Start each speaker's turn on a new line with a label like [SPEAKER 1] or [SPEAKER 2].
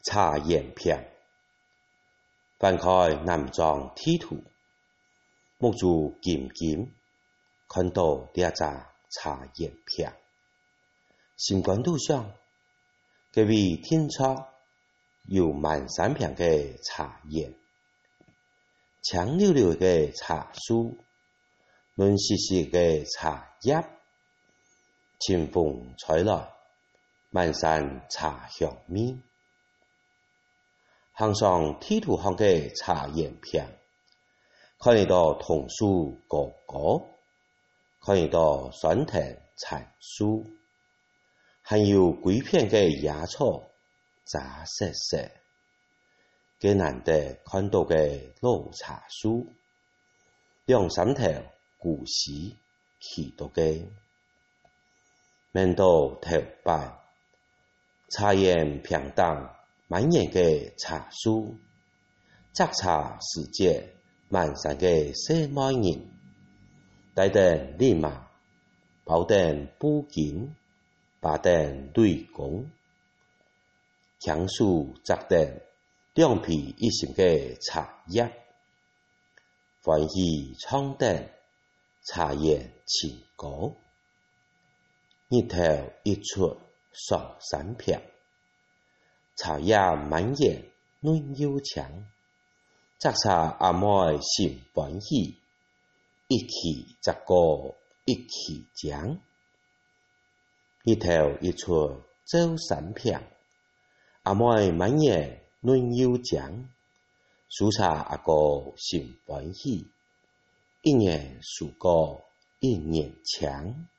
[SPEAKER 1] 茶叶篇，翻开南庄地图，目珠金金，看到这扎茶叶篇。新冠路上，这位天窗有满山片的茶叶，香溜溜的茶树，嫩细细的茶叶，清风吹来，满山茶香味。行上地图上的茶叶片，看得到桐树高高，看得到酸藤残树，还有几片的野草杂色色。更难得看到的老茶树，两三头古稀奇多的，面到头摆，茶叶片当满眼的茶树，摘茶时节满山的小麦人，带等立马，抱等布巾，把等对公，强树摘等两皮一心的茶叶，欢喜唱等茶叶情歌，日头一出上山片。茶叶满眼嫩又香，摘茶阿妹心欢喜，一起摘果一起讲。日头一出走山片，阿妹满眼嫩又香，树茶阿哥心欢喜，一年树果一年强。